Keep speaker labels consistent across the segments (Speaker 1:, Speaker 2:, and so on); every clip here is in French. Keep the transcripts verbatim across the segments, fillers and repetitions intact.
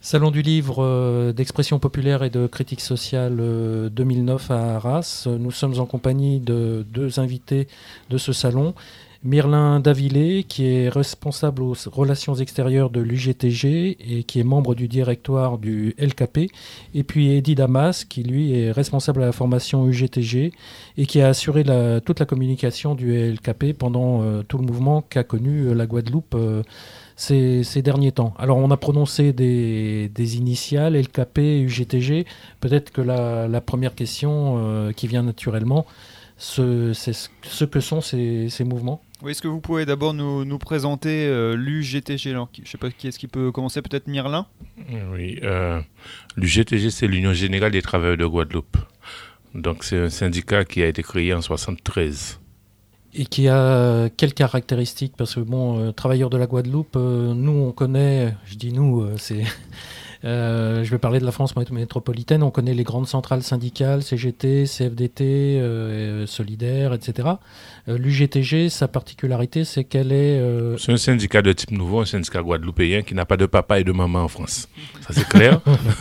Speaker 1: Salon du livre euh, d'expression populaire et de critique sociale euh, deux mille neuf à Arras. Nous sommes en compagnie de deux invités de ce salon. Myrlin Davillé, qui est responsable aux relations extérieures de l'U G T G et qui est membre du directoire du L K P. Et puis Eddy Damas, qui lui est responsable à la formation U G T G et qui a assuré la, toute la communication du L K P pendant euh, tout le mouvement qu'a connu euh, la Guadeloupe euh, Ces, ces derniers temps. Alors on a prononcé des, des initiales, L K P, U G T G. Peut-être que la, la première question euh, qui vient naturellement, ce, c'est ce que sont ces, ces mouvements.
Speaker 2: Oui, est-ce que vous pouvez d'abord nous, nous présenter euh, l'U G T G? Alors, je ne sais pas qui est-ce qui peut commencer, peut-être Myrlin?
Speaker 3: Oui, euh, l'U G T G, c'est l'Union Générale des Travailleurs de Guadeloupe. Donc c'est un syndicat qui a été créé en soixante-treize.
Speaker 1: Et qui a quelles caractéristiques? Parce que, bon, euh, travailleurs de la Guadeloupe, euh, nous, on connaît, je dis nous, euh, c'est, euh, je vais parler de la France métropolitaine, on connaît les grandes centrales syndicales, C G T, C F D T, euh, Solidaire, et cetera. Euh, L'U G T G, sa particularité, c'est qu'elle est... Euh...
Speaker 3: C'est un syndicat de type nouveau, un syndicat guadeloupéen qui n'a pas de papa et de maman en France. Ça, c'est clair.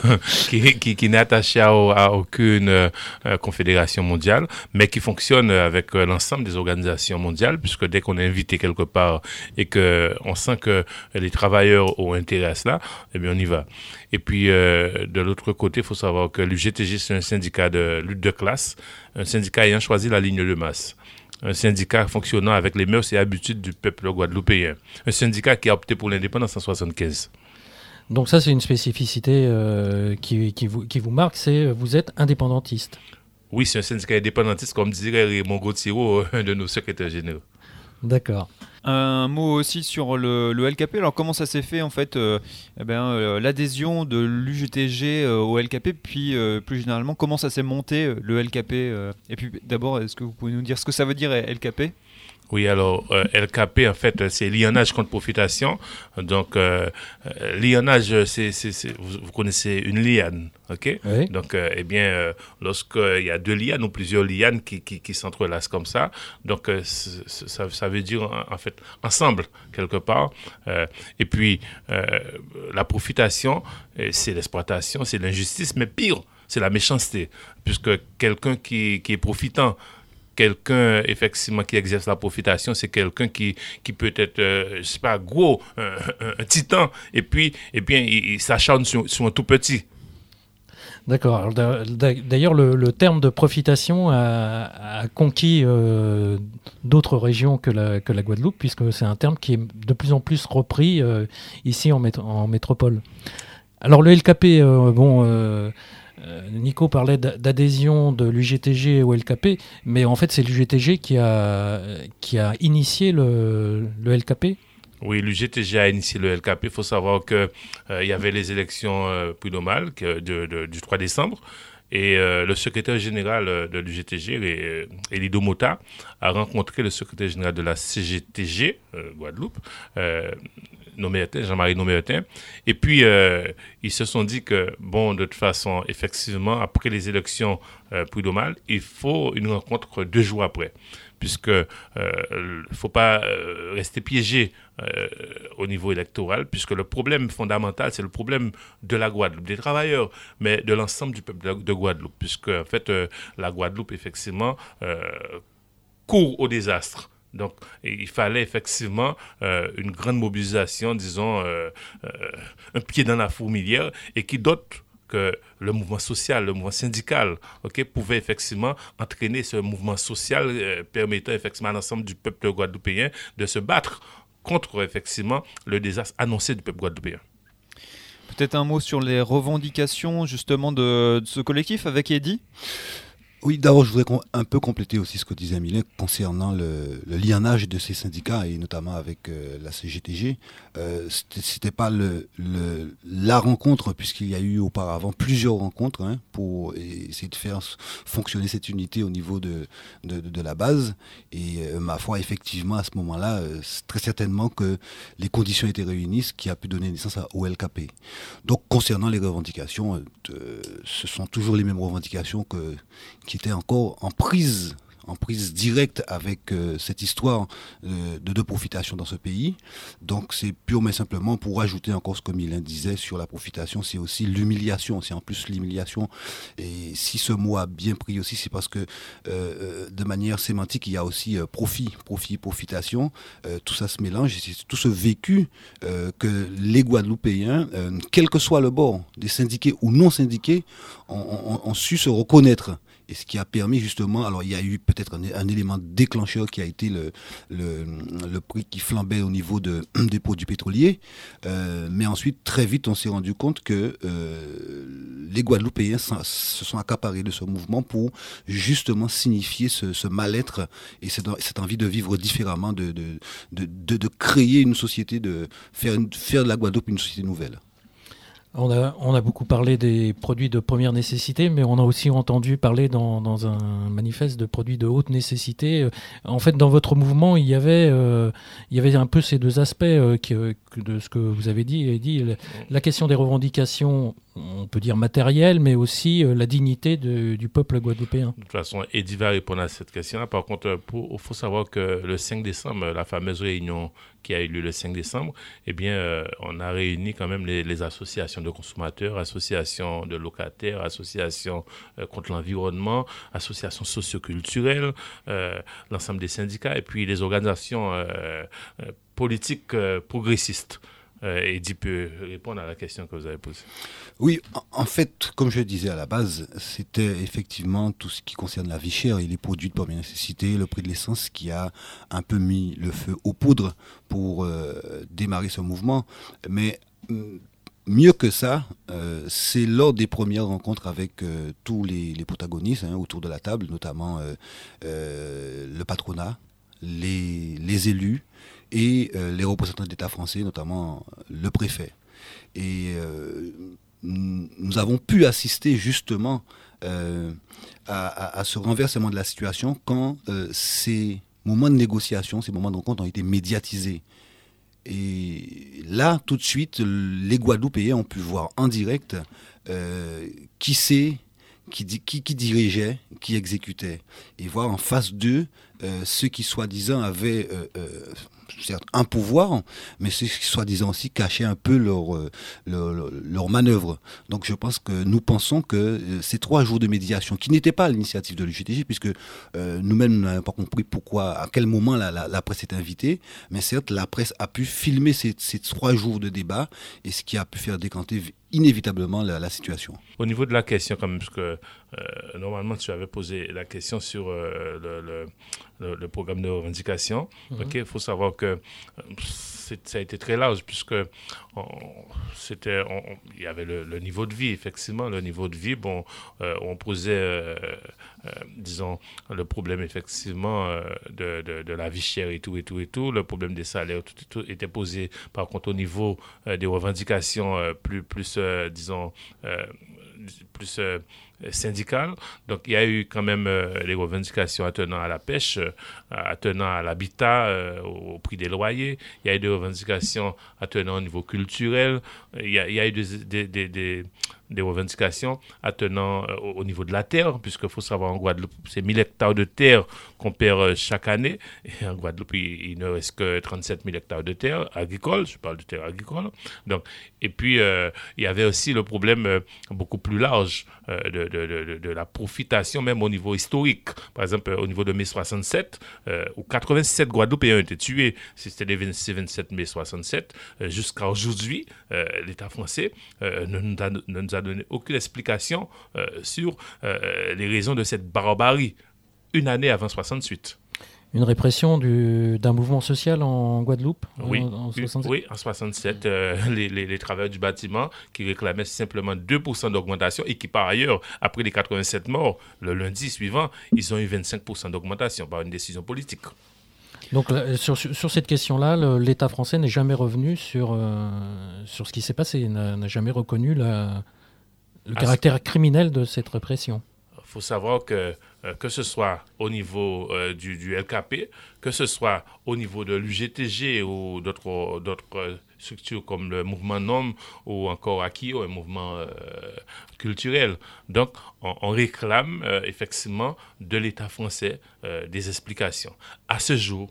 Speaker 3: qui, qui, qui n'est attaché à, à aucune euh, confédération mondiale, mais qui fonctionne avec euh, l'ensemble des organisations mondiales, puisque dès qu'on est invité quelque part et qu'on sent que les travailleurs ont intérêt à cela, eh bien, on y va. Et puis, euh, de l'autre côté, il faut savoir que l'U G T G, c'est un syndicat de lutte de classe, un syndicat ayant choisi la ligne de masse. Un syndicat fonctionnant avec les mœurs et habitudes du peuple guadeloupéen. Un syndicat qui a opté pour l'indépendance en soixante-quinze.
Speaker 1: Donc ça, c'est une spécificité euh, qui, qui, vous, qui vous marque, c'est vous êtes indépendantiste.
Speaker 3: Oui, c'est un syndicat indépendantiste, comme dirait Raymond Gauthier, un de nos secrétaires généraux.
Speaker 1: D'accord.
Speaker 2: Un mot aussi sur le, le L K P. Alors comment ça s'est fait en fait euh, eh ben, euh, l'adhésion de l'U G T G euh, au L K P, puis euh, plus généralement comment ça s'est monté euh, le L K P euh, et puis d'abord, est-ce que vous pouvez nous dire ce que ça veut dire L K P?
Speaker 3: Oui, alors, euh, L K P, en fait, c'est lionnage contre profitation. Donc, euh, euh, lionnage, c'est, c'est, c'est, vous, vous connaissez une liane, ok?
Speaker 1: Oui.
Speaker 3: Donc, euh, eh bien, euh, lorsqu'il y a deux lianes ou plusieurs lianes qui, qui, qui s'entrelacent comme ça, donc, euh, ça, ça veut dire, en, en fait, ensemble, quelque part. Euh, et puis, euh, la profitation, c'est l'exploitation, c'est l'injustice, mais pire, c'est la méchanceté. Puisque quelqu'un qui, qui est profitant, quelqu'un, effectivement, qui exerce la profitation, c'est quelqu'un qui, qui peut être, euh, je sais pas, gros, un, un, un titan, et puis, et bien, il, il s'acharne sur, sur un tout petit.
Speaker 1: D'accord. Alors, d'ailleurs, le, le terme de profitation a, a conquis euh, d'autres régions que la, que la Guadeloupe, puisque c'est un terme qui est de plus en plus repris euh, ici en, mét- en métropole. Alors, le L K P, euh, bon... Euh, Nico parlait d'adhésion de l'U G T G au L K P, mais en fait c'est l'U G T G qui a, qui a initié le, le L K P.
Speaker 3: Oui, l'U G T G a initié le L K P. Il faut savoir qu'il euh, y avait les élections euh, prud'homales de, de, du trois décembre. Et euh, le secrétaire général de l'U G T G, Elido Mota, a rencontré le secrétaire général de la C G T G, euh, Guadeloupe, euh, Nomertin, Jean-Marie Nomertin. Et puis, euh, ils se sont dit que, bon, de toute façon, effectivement, après les élections euh, prud'homales, il faut une rencontre deux jours après. Puisque il euh, ne faut pas euh, rester piégé euh, au niveau électoral, puisque le problème fondamental, c'est le problème de la Guadeloupe, des travailleurs, mais de l'ensemble du peuple de, de Guadeloupe, puisque en fait, euh, la Guadeloupe, effectivement, euh, court au désastre. Donc, il fallait effectivement euh, une grande mobilisation, disons, euh, euh, un pied dans la fourmilière, et qui d'autre que le mouvement social, le mouvement syndical, okay, pouvait effectivement entraîner ce mouvement social euh, permettant effectivement à l'ensemble du peuple guadeloupéen de se battre contre effectivement le désastre annoncé du peuple guadeloupéen.
Speaker 2: Peut-être un mot sur les revendications justement de, de ce collectif avec Eddy.
Speaker 4: Oui, d'abord, je voudrais com- un peu compléter aussi ce que disait Mylin concernant le, le lionnage de ces syndicats, et notamment avec euh, la C G T G. Euh, c'était, c'était pas le, le, la rencontre, puisqu'il y a eu auparavant plusieurs rencontres hein, pour essayer de faire fonctionner cette unité au niveau de, de, de, de la base. Et euh, ma foi, effectivement, à ce moment-là, euh, c'est très certainement que les conditions étaient réunies, ce qui a pu donner naissance au L K P. Donc, concernant les revendications, euh, ce sont toujours les mêmes revendications que qui était encore en prise en prise directe avec euh, cette histoire euh, de, de profitation dans ce pays. Donc c'est purement et simplement pour ajouter encore ce que Mylène disait sur la profitation, c'est aussi l'humiliation, c'est en plus l'humiliation. Et si ce mot a bien pris aussi, c'est parce que euh, de manière sémantique, il y a aussi euh, profit, profit, profitation, euh, tout ça se mélange, et c'est tout ce vécu euh, que les Guadeloupéens, euh, quel que soit le bord, des syndiqués ou non syndiqués, ont, ont, ont su se reconnaître. Et ce qui a permis justement, alors il y a eu peut-être un, un élément déclencheur qui a été le, le, le prix qui flambait au niveau de, des produits pétroliers, euh, mais ensuite très vite on s'est rendu compte que euh, les Guadeloupéens se sont accaparés de ce mouvement pour justement signifier ce, ce mal-être et cette, cette envie de vivre différemment, de, de, de, de, de créer une société, de faire, une, faire de la Guadeloupe une société nouvelle.
Speaker 1: On a, on a beaucoup parlé des produits de première nécessité, mais on a aussi entendu parler dans, dans un manifeste de produits de haute nécessité. En fait, dans votre mouvement, il y avait, euh, il y avait un peu ces deux aspects euh, que, que de ce que vous avez dit. Et dit la question des revendications, on peut dire matérielles, mais aussi euh, la dignité de, du peuple guadeloupéen.
Speaker 3: De toute façon, Eddy va répondre à cette question-là. Par contre, il faut savoir que le cinq décembre, la fameuse réunion qui a eu lieu le cinq décembre, eh bien, euh, on a réuni quand même les, les associations de consommateurs, associations de locataires, associations euh, contre l'environnement, associations socioculturelles, euh, l'ensemble des syndicats et puis les organisations euh, euh, politiques euh, progressistes. Euh, Eddy peut répondre à la question que vous avez posée.
Speaker 4: Oui, en, en fait, comme je le disais à la base, c'était effectivement tout ce qui concerne la vie chère et les produits de première nécessité, le prix de l'essence qui a un peu mis le feu aux poudres pour euh, démarrer ce mouvement. Mais m- mieux que ça, euh, c'est lors des premières rencontres avec euh, tous les, les protagonistes hein, autour de la table, notamment euh, euh, le patronat, les, les élus, et euh, les représentants d'État français, notamment le préfet. Et euh, nous avons pu assister justement euh, à, à, à ce renversement de la situation quand euh, ces moments de négociation, ces moments de rencontre ont été médiatisés. Et là, tout de suite, les Guadeloupéens ont pu voir en direct euh, qui c'est, qui, qui, qui dirigeait, qui exécutait, et voir en face d'eux euh, ceux qui soi-disant avaient euh, euh, certes un pouvoir, mais ceux qui soi-disant aussi cachaient un peu leur, euh, leur, leur, leur manœuvre. Donc je pense que nous pensons que euh, ces trois jours de médiation, qui n'étaient pas à l'initiative de l'U G T G, puisque euh, nous-mêmes nous n'avons pas compris pourquoi, à quel moment la, la, la presse est invitée, mais certes la presse a pu filmer ces, ces trois jours de débat, et ce qui a pu faire décanter inévitablement la, la situation.
Speaker 3: Au niveau de la question, quand même, parce que euh, normalement tu avais posé la question sur euh, le, le, le, le programme de revendication. Mm-hmm. Ok, il faut savoir que euh, c'est, ça a été très large puisque on, c'était, on, il y avait le, le niveau de vie, effectivement, le niveau de vie. Bon, euh, on posait, euh, euh, disons, le problème effectivement euh, de, de, de la vie chère et tout et tout et tout. Le problème des salaires, tout, tout était posé. Par contre, au niveau euh, des revendications euh, plus, plus euh, disons, euh, plus euh, syndicales. Donc, il y a eu quand même euh, les revendications attenant à la pêche, euh, attenant à l'habitat, euh, au, au prix des loyers. Il y a eu des revendications attenant au niveau culturel. Il y a, il y a eu des, des, des, des, des revendications attenant euh, au, au niveau de la terre, puisqu'il faut savoir en Guadeloupe, c'est mille hectares de terre qu'on perd euh, chaque année. Et en Guadeloupe, il, il ne reste que trente-sept mille hectares de terre agricole. Je parle de terre agricole. Donc, et puis, euh, il y avait aussi le problème euh, beaucoup plus large euh, de, de, de, de la profitation, même au niveau historique. Par exemple, au niveau de mai soixante-sept, euh, où quatre-vingt-sept Guadeloupéens ont été tués, c'était les vingt-six vingt-sept mai soixante-sept, euh, jusqu'à aujourd'hui, euh, l'État français euh, ne, nous a, ne nous a donné aucune explication euh, sur euh, les raisons de cette barbarie, une année avant soixante-huit.
Speaker 1: Une répression du, d'un mouvement social en Guadeloupe
Speaker 3: oui,
Speaker 1: en, en soixante-sept.
Speaker 3: Oui, en soixante-sept, euh, les, les, les travailleurs du bâtiment qui réclamaient simplement deux pour cent d'augmentation et qui, par ailleurs, après les quatre-vingt-sept morts, le lundi suivant, ils ont eu vingt-cinq pour cent d'augmentation par une décision politique.
Speaker 1: Donc, sur, sur cette question-là, le, l'État français n'est jamais revenu sur, euh, sur ce qui s'est passé, n'a, n'a jamais reconnu la, le ah, caractère c'est... criminel de cette répression.
Speaker 3: Il faut savoir que euh, que ce soit au niveau euh, du, du L K P, que ce soit au niveau de l'U G T G ou d'autres, d'autres structures comme le mouvement N O M ou encore Akio, un mouvement euh, culturel. Donc, on, on réclame euh, effectivement de l'État français euh, des explications. À ce jour,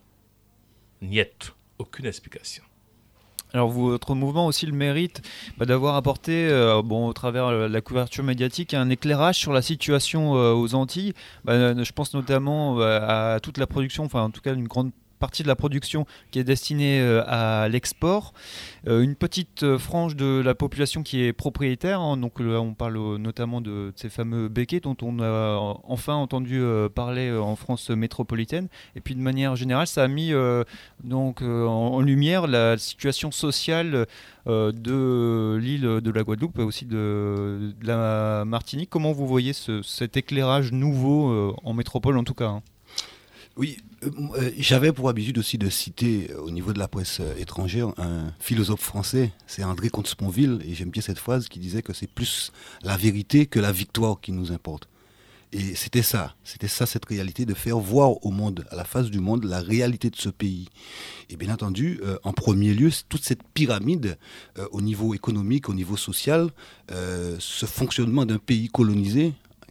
Speaker 3: niet, aucune explication.
Speaker 2: Alors votre mouvement aussi le mérite bah, d'avoir apporté, euh, bon, au travers de la couverture médiatique, un éclairage sur la situation euh, aux Antilles. Bah, je pense notamment euh, à toute la production, enfin en tout cas une grande partie de la production qui est destinée euh, à l'export. Euh, une petite euh, frange de la population qui est propriétaire, hein, donc là on parle euh, notamment de, de ces fameux béquets dont on a enfin entendu euh, parler euh, en France métropolitaine. Et puis de manière générale, ça a mis euh, donc, euh, en, en lumière la situation sociale euh, de l'île de la Guadeloupe et aussi de, de la Martinique. Comment vous voyez ce, cet éclairage nouveau euh, en métropole en tout cas, hein?
Speaker 4: Oui, euh, j'avais pour habitude aussi de citer euh, au niveau de la presse euh, étrangère un philosophe français, c'est André Comte-Sponville, et j'aime bien cette phrase qui disait que c'est plus la vérité que la victoire qui nous importe. Et c'était ça, c'était ça cette réalité, de faire voir au monde, à la face du monde, la réalité de ce pays. Et bien entendu, euh, en premier lieu, toute cette pyramide euh, au niveau économique, au niveau social, euh, ce fonctionnement d'un pays colonisé,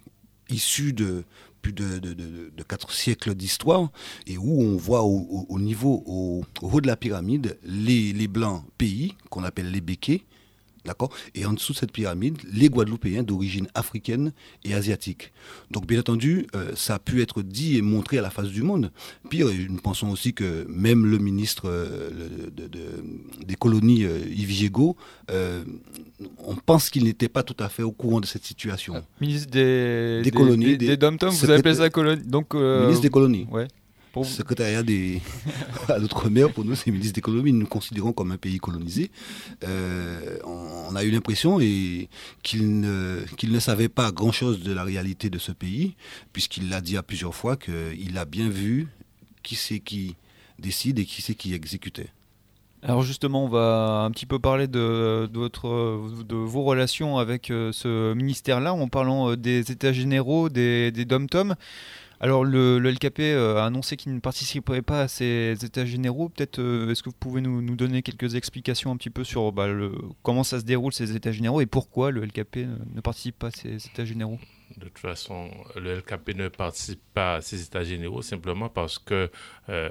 Speaker 4: issu de plus de, de, de, de quatre siècles d'histoire, et où on voit au, au, au niveau, au, au haut de la pyramide, les, les blancs pays, qu'on appelle les béquets, d'accord, et en dessous de cette pyramide, les Guadeloupéens d'origine africaine et asiatique. Donc bien entendu, euh, ça a pu être dit et montré à la face du monde. Pire, nous pensons aussi que même le ministre euh, le, de, de, des colonies, euh, Yves Gégaud, euh, on pense qu'il n'était pas tout à fait au courant de cette situation.
Speaker 2: Euh, ministre des,
Speaker 4: des, des colonies,
Speaker 2: des, des, des dom-toms, vous appelez ça colonie, donc euh,
Speaker 4: ministre des colonies.
Speaker 2: Ouais.
Speaker 4: Pour... Secrétariat des... à l'outre-mer, pour nous, c'est le ministre des colonies. Nous nous considérons comme un pays colonisé. Euh, on a eu l'impression et qu'il, ne, qu'il ne savait pas grand-chose de la réalité de ce pays, puisqu'il l'a dit à plusieurs fois qu'il a bien vu qui c'est qui décide et qui c'est qui exécutait.
Speaker 2: Alors justement, on va un petit peu parler de, de, votre, de vos relations avec ce ministère-là, en parlant des États généraux, des, des dom-toms. Alors le, le L K P a annoncé qu'il ne participerait pas à ces états généraux. Peut-être euh, est-ce que vous pouvez nous, nous donner quelques explications un petit peu sur bah, le, comment ça se déroule ces états généraux et pourquoi le L K P ne, ne participe pas à ces états généraux?
Speaker 3: De toute façon, le L K P ne participe pas à ces états généraux simplement parce que euh,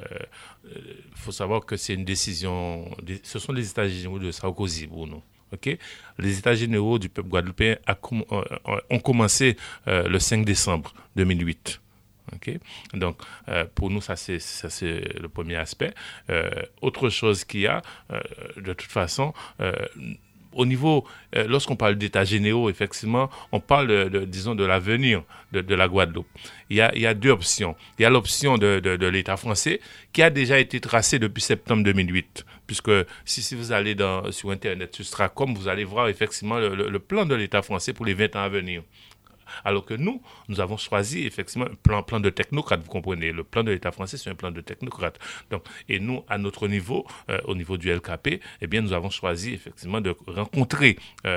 Speaker 3: faut savoir que c'est une décision, ce sont les états généraux de Sarkozy pour nous. Okay? Les états généraux du peuple guadeloupéen a, ont commencé euh, le cinq décembre deux mille huit. Okay. Donc, euh, pour nous, ça c'est, ça, c'est le premier aspect. Euh, autre chose qu'il y a, euh, de toute façon, euh, au niveau, euh, lorsqu'on parle d'états généraux, effectivement, on parle, de, de, disons, de l'avenir de, de la Guadeloupe. Il y a, il y a deux options. Il y a l'option de, de, de l'État français qui a déjà été tracée depuis septembre deux mille huit. Puisque si, si vous allez dans, sur Internet, sur Stracom, vous allez voir effectivement le, le, le plan de l'État français pour les vingt ans à venir. Alors que nous, nous avons choisi effectivement un plan, plan de technocrate, vous comprenez. Le plan de l'État français, c'est un plan de technocrate. Donc, et nous, à notre niveau, euh, au niveau du L K P, eh bien, nous avons choisi effectivement de rencontrer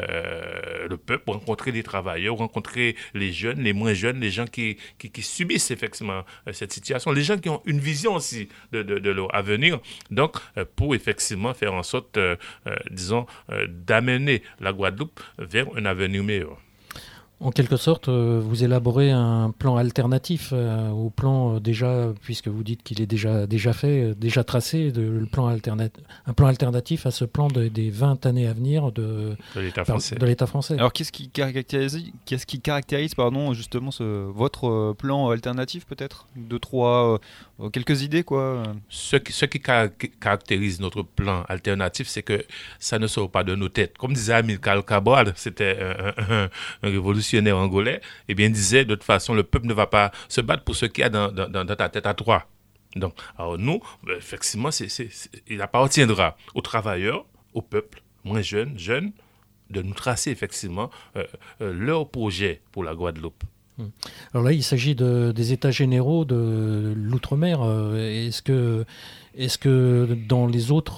Speaker 3: euh, le peuple, rencontrer les travailleurs, rencontrer les jeunes, les moins jeunes, les gens qui, qui, qui subissent effectivement euh, cette situation, les gens qui ont une vision aussi de, de, de leur avenir. Donc, euh, pour effectivement faire en sorte, euh, euh, disons, euh, d'amener la Guadeloupe vers un avenir meilleur.
Speaker 1: En quelque sorte, euh, vous élaborez un plan alternatif euh, au plan euh, déjà, puisque vous dites qu'il est déjà, déjà fait, euh, déjà tracé, de, le plan alternat- un plan alternatif à ce plan de, des vingt années à venir de,
Speaker 3: de, l'État, français.
Speaker 1: de l'État français.
Speaker 2: Alors qu'est-ce qui caractérise, qu'est-ce qui caractérise pardon, justement ce, votre plan alternatif peut-être? Deux, trois, euh, quelques idées quoi.
Speaker 3: Ce qui, ce qui caractérise notre plan alternatif, c'est que ça ne sort pas de nos têtes. Comme disait Amilcar Cabral, c'était un, un, un, un révolutionnaire angolais, eh bien, disait de toute façon, le peuple ne va pas se battre pour ce qu'il y a dans, dans, dans ta tête à toi. Donc, alors nous, effectivement, c'est, c'est, c'est, il appartiendra aux travailleurs, au peuple, moins jeunes, jeunes, de nous tracer effectivement euh, euh, leur projet pour la Guadeloupe.
Speaker 1: Alors là, il s'agit de, des états généraux de l'outre-mer. Est-ce que, est-ce que dans les autres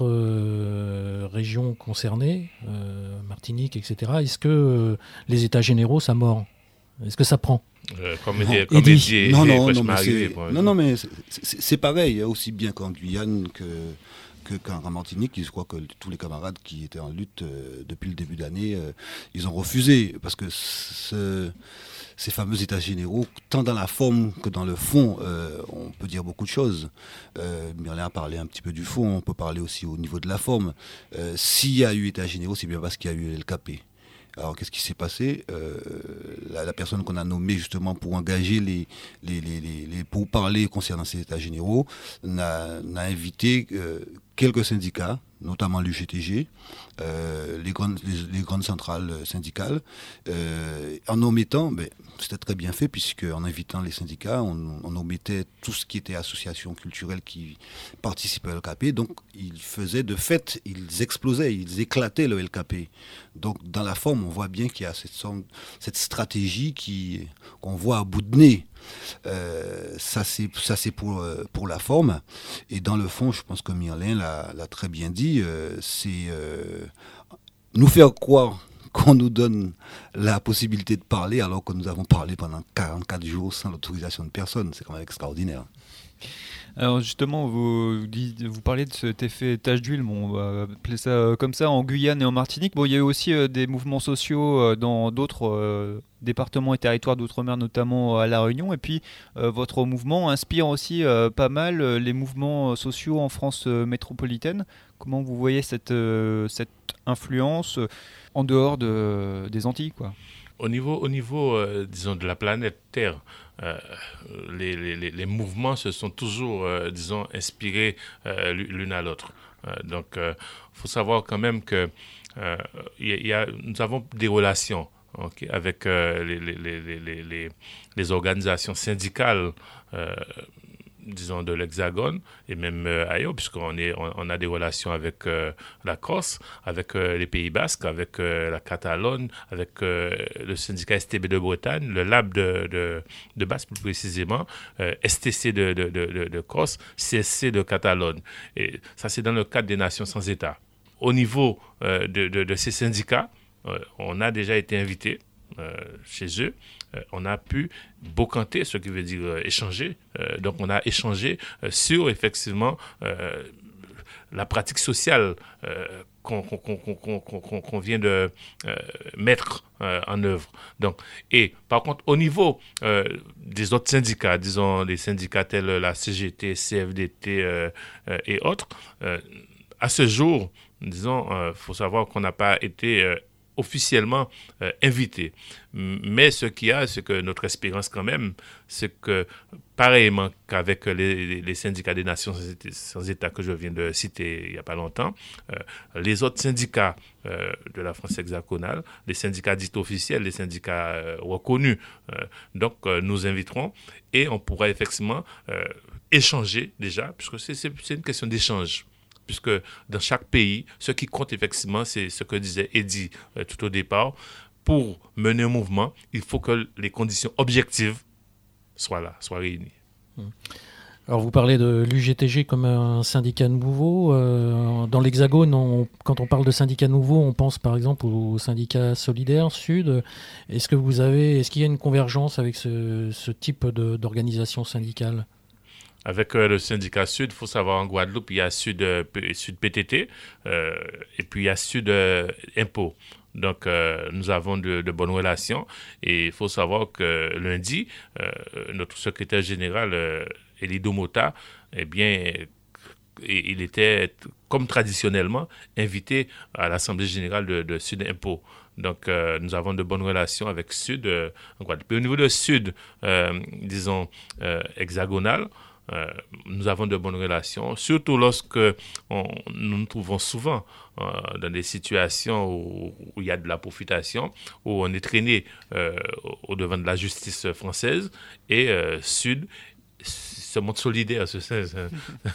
Speaker 1: euh, régions concernées, euh, Martinique, et cetera, est-ce que euh, les états généraux, ça mord? Est-ce que ça prend?
Speaker 3: Euh, comme
Speaker 4: Non,
Speaker 3: dit, comme
Speaker 1: Eddy.
Speaker 3: dit,
Speaker 4: Non,
Speaker 3: il est
Speaker 4: non, non,
Speaker 3: fraîchement
Speaker 4: mais
Speaker 3: arrivé,
Speaker 4: c'est,
Speaker 3: par
Speaker 4: non,
Speaker 3: exemple.
Speaker 4: non, mais c'est, c'est- c'est pareil, hein, aussi bien qu'en Guyane que, que, qu'en Martinique. Je crois que tous les camarades qui étaient en lutte euh, depuis le début d'année, euh, ils ont refusé, parce que ce- ces fameux états généraux, tant dans la forme que dans le fond, euh, on peut dire beaucoup de choses. Euh, Merlin a parlé un petit peu du fond, on peut parler aussi au niveau de la forme. Euh, s'il y a eu états généraux, c'est bien parce qu'il y a eu L K P. Alors, qu'est-ce qui s'est passé? euh, la, la personne qu'on a nommée justement pour engager les, les, les, les, les pourparlers concernant ces états généraux n'a, n'a invité euh, quelques syndicats, notamment l'U G T G, euh, les, grandes, les, les grandes centrales syndicales, euh, en omettant, ben, c'était très bien fait, puisque en invitant les syndicats, on, on omettait tout ce qui était association culturelle qui participait au L K P. Donc, ils faisaient de fait, ils explosaient, ils éclataient le L K P. Donc, dans la forme, on voit bien qu'il y a cette, sorte- cette stratégie qui, qu'on voit à bout de nez. Euh, ça, c'est, ça, c'est pour, euh, pour la forme. Et dans le fond, je pense que Merlin l'a, l'a très bien dit, euh, c'est euh, nous faire croire qu'on nous donne la possibilité de parler alors que nous avons parlé pendant quarante-quatre jours sans l'autorisation de personne. C'est quand même extraordinaire.
Speaker 2: Alors justement, vous, dites- vous parlez de cet effet tache d'huile, bon, on va appeler ça euh, comme ça, en Guyane et en Martinique. Bon, il y a eu aussi euh, des mouvements sociaux euh, dans d'autres euh, départements et territoires d'outre-mer, notamment euh, à La Réunion. Et puis, euh, votre mouvement inspire aussi euh, pas mal euh, les mouvements euh, sociaux en France euh, métropolitaine. Comment vous voyez cette, euh, cette influence euh, en dehors de, des Antilles, quoi?
Speaker 3: Au niveau, au niveau euh, disons, de la planète Terre, euh, les, les, les mouvements se sont toujours, euh, disons, inspirés euh, l'une à l'autre. Euh, donc, il euh, faut savoir quand même que euh, y a, nous avons des relations okay, avec euh, les, les, les, les, les, les organisations syndicales euh, disons, de l'Hexagone et même euh, ailleurs, puisqu'on est, on, on a des relations avec euh, la Corse, avec euh, les Pays Basques, avec euh, la Catalogne, avec euh, le syndicat S T B de Bretagne, le Lab de, de, de Basse plus précisément, euh, S T C de, de, de, de, de Corse, C S C de Catalogne. Et ça, c'est dans le cadre des nations sans État. Au niveau euh, de, de, de ces syndicats, euh, on a déjà été invités euh, chez eux. Euh, on a pu bocanter, ce qui veut dire euh, échanger. Euh, donc, on a échangé euh, sur, effectivement, euh, la pratique sociale euh, qu'on, qu'on, qu'on, qu'on, qu'on, qu'on vient de euh, mettre euh, en œuvre. Donc, et par contre, au niveau euh, des autres syndicats, disons les syndicats tels la C G T, C F D T euh, euh, et autres, euh, à ce jour, disons, il euh, faut savoir qu'on n'a pas été euh, officiellement euh, invité. Mais ce qu'il y a, c'est que notre espérance quand même, c'est que pareillement qu'avec les, les syndicats des nations sans État que je viens de citer il n'y a pas longtemps, euh, les autres syndicats euh, de la France hexagonale, les syndicats dits officiels, les syndicats euh, reconnus, euh, donc euh, nous inviterons et on pourra effectivement euh, échanger déjà, puisque c'est, c'est, c'est une question d'échange. Puisque dans chaque pays, ce qui compte effectivement, c'est ce que disait Eddy euh, tout au départ. Pour mener un mouvement, il faut que les conditions objectives soient là, soient réunies.
Speaker 1: Alors vous parlez de l'U G T G comme un syndicat nouveau. Euh, dans l'Hexagone, on, quand on parle de syndicat nouveau, on pense par exemple au syndicat solidaire Sud. Est-ce que vous avez, est-ce qu'il y a une convergence avec ce, ce type de, d'organisation syndicale ?
Speaker 3: Avec euh, le syndicat Sud, il faut savoir en Guadeloupe, il y a Sud, euh, Sud P T T euh, et puis il y a Sud euh, Impôt. Donc, euh, nous avons de, de bonnes relations et il faut savoir que lundi, euh, notre secrétaire général, euh, Elido Mota, eh bien, il était, comme traditionnellement, invité à l'Assemblée générale de, de Sud Impôt. Donc, euh, nous avons de bonnes relations avec Sud euh, en Guadeloupe. Et au niveau de Sud, euh, disons, euh, hexagonal, Euh, nous avons de bonnes relations, surtout lorsque on, nous nous trouvons souvent euh, dans des situations où, où il y a de la profitation, où on est traîné euh, au, au devant de la justice française et euh, Sud se montre solidaire. Ce, ce,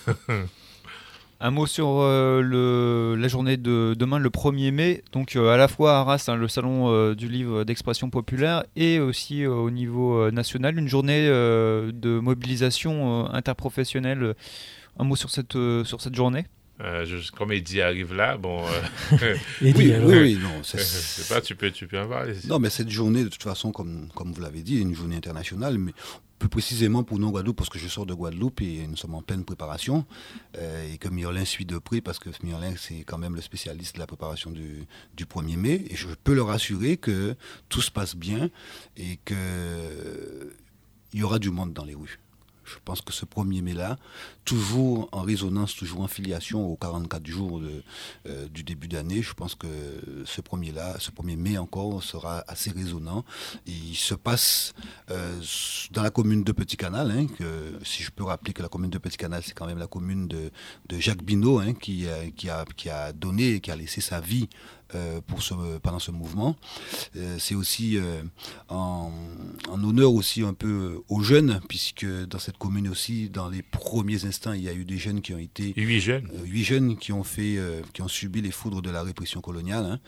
Speaker 2: Un mot sur euh, le, la journée de demain, le premier mai, donc euh, à la fois à Arras, hein, le salon euh, du livre d'expression populaire, et aussi euh, au niveau euh, national, une journée euh, de mobilisation euh, interprofessionnelle. Un mot sur cette, euh, sur cette journée ?
Speaker 3: Euh, je, comme Eddy arrive là, bon. Euh,
Speaker 1: Eddy,
Speaker 4: oui,
Speaker 1: alors.
Speaker 4: oui, oui, non.
Speaker 3: je sais pas, tu peux, tu peux en parler.
Speaker 4: Non, mais cette journée, de toute façon, comme, comme vous l'avez dit, est une journée internationale, mais plus précisément pour nous, Guadeloupe, parce que je sors de Guadeloupe et nous sommes en pleine préparation, euh, et que Myrlin suit de près, parce que Myrlin, c'est quand même le spécialiste de la préparation du, du premier mai, et je peux le rassurer que tout se passe bien et qu'il y aura du monde dans les rues. Je pense que ce premier mai-là, toujours en résonance, toujours en filiation aux quarante-quatre jours de, euh, du début d'année, je pense que ce premier-là, ce premier mai encore sera assez résonnant. Et il se passe euh, dans la commune de Petit-Canal, hein, que, si je peux rappeler que la commune de Petit-Canal, c'est quand même la commune de, de Jacques Binot, hein, qui, qui, a, qui a donné, qui a laissé sa vie Euh, pour ce, pendant ce mouvement. Euh, c'est aussi euh, en, en honneur aussi un peu aux jeunes, puisque dans cette commune aussi, dans les premiers instants, il y a eu des jeunes qui ont été...
Speaker 3: Huit jeunes.
Speaker 4: Euh, huit jeunes qui ont, fait, euh, qui ont subi les foudres de la répression coloniale. Hein.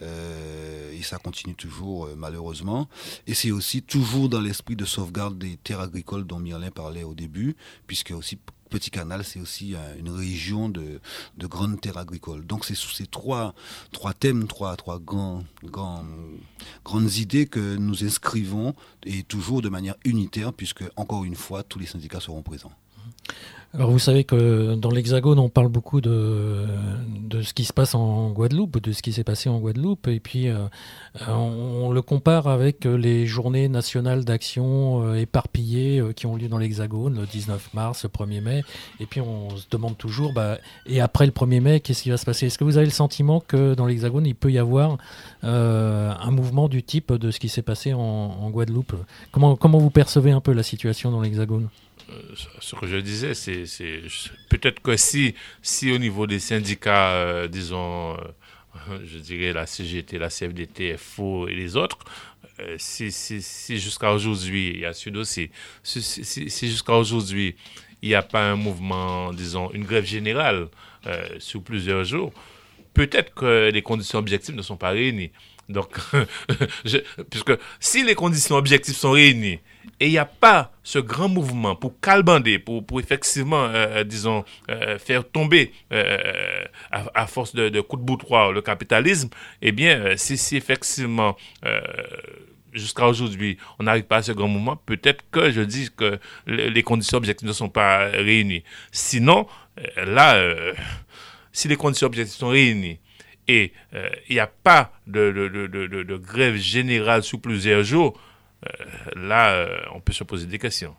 Speaker 4: Euh, et ça continue toujours, euh, malheureusement. Et c'est aussi toujours dans l'esprit de sauvegarde des terres agricoles dont Myrlin parlait au début, puisque aussi... Petit-Canal, c'est aussi euh, une région de, de grandes terres agricoles. Donc c'est sous ces trois, trois thèmes, trois, trois grands, grands, grandes idées que nous inscrivons, et toujours de manière unitaire, puisque, encore une fois, tous les syndicats seront présents.
Speaker 1: Alors vous savez que dans l'Hexagone, on parle beaucoup de, de ce qui se passe en Guadeloupe, de ce qui s'est passé en Guadeloupe, et puis euh, on, on le compare avec les journées nationales d'action euh, éparpillées euh, qui ont lieu dans l'Hexagone, le dix-neuf mars, le premier mai, et puis on se demande toujours, bah, et après le premier mai, qu'est-ce qui va se passer ? Est-ce que vous avez le sentiment que dans l'Hexagone, il peut y avoir euh, un mouvement du type de ce qui s'est passé en, en Guadeloupe ? Comment, comment vous percevez un peu la situation dans l'Hexagone ?
Speaker 3: Ce que je disais, c'est, c'est peut-être que si, si au niveau des syndicats, euh, disons, euh, je dirais la C G T, la C F D T, F O et les autres, euh, si, si, si jusqu'à aujourd'hui, il y a ce dossier, si, si, si, si jusqu'à aujourd'hui, il n'y a pas un mouvement, disons, une grève générale euh, sur plusieurs jours, peut-être que les conditions objectives ne sont pas réunies. Donc, je, puisque si les conditions objectives sont réunies et il n'y a pas ce grand mouvement pour calbander, pour, pour effectivement, euh, disons, euh, faire tomber euh, à, à force de, de coups de boutoir le capitalisme, eh bien, euh, si, si effectivement, euh, jusqu'à aujourd'hui, on n'arrive pas à ce grand mouvement, peut-être que je dis que les conditions objectives ne sont pas réunies. Sinon, euh, là, euh, si les conditions objectives sont réunies, et il euh, n'y a pas de, de, de, de, de grève générale sous plusieurs jours, euh, là, euh, on peut se poser des questions.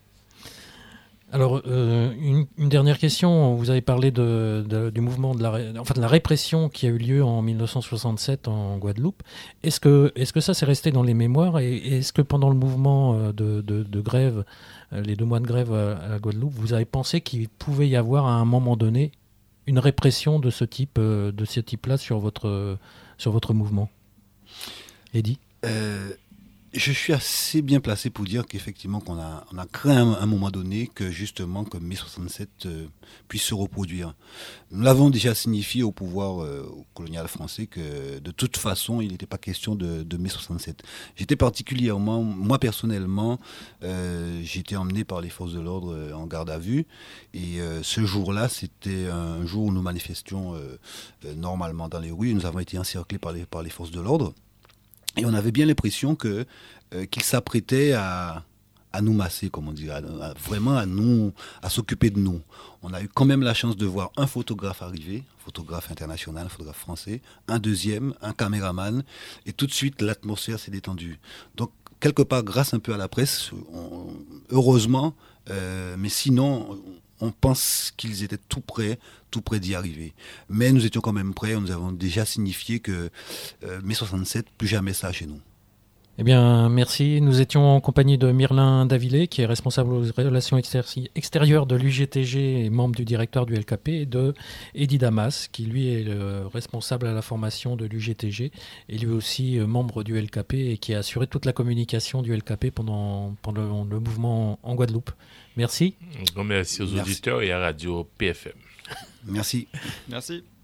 Speaker 1: Alors, euh, une, une dernière question. Vous avez parlé de, de, du mouvement de la, ré... enfin, de la répression qui a eu lieu en mille neuf cent soixante-sept en Guadeloupe. Est-ce que, est-ce que ça s'est resté dans les mémoires et est-ce que pendant le mouvement de, de, de grève, les deux mois de grève à la Guadeloupe, vous avez pensé qu'il pouvait y avoir à un moment donné une répression de ce type, de ce type-là sur votre, sur votre mouvement ? Eddy ?
Speaker 4: euh, Je suis assez bien placé pour dire qu'effectivement, qu'on a, on a craint à un moment donné que justement, que mai soixante-sept euh, puisse se reproduire. Nous l'avons déjà signifié au pouvoir euh, colonial français que de toute façon, il n'était pas question de, de mai soixante-sept. J'étais particulièrement, moi personnellement, euh, j'ai été emmené par les forces de l'ordre euh, en garde à vue. Et euh, ce jour-là, c'était un jour où nous manifestions euh, euh, normalement dans les rues. Nous avons été encerclés par les, par les forces de l'ordre. Et on avait bien l'impression que, euh, qu'ils s'apprêtaient à, à nous masser, comme on dit, à, à, vraiment à, nous, à s'occuper de nous. On a eu quand même la chance de voir un photographe arriver, un photographe international, un photographe français, un deuxième, un caméraman, et tout de suite l'atmosphère s'est détendue. Donc quelque part, grâce un peu à la presse, on, heureusement, euh, mais sinon... on pense qu'ils étaient tout près, tout près d'y arriver. Mais nous étions quand même prêts, nous avons déjà signifié que euh, mai soixante-sept, plus jamais ça chez nous.
Speaker 1: Eh bien, merci. Nous étions en compagnie de Myrlin Davilé, qui est responsable aux relations extérieures de l'U G T G et membre du directoire du L K P, et de Eddy Damas, qui lui est le responsable à la formation de l'U G T G, et lui aussi membre du L K P, et qui a assuré toute la communication du L K P pendant, pendant le mouvement en Guadeloupe. Merci.
Speaker 3: Un grand merci aux
Speaker 4: merci.
Speaker 3: auditeurs et à Radio P F M.
Speaker 4: Merci.
Speaker 2: Merci.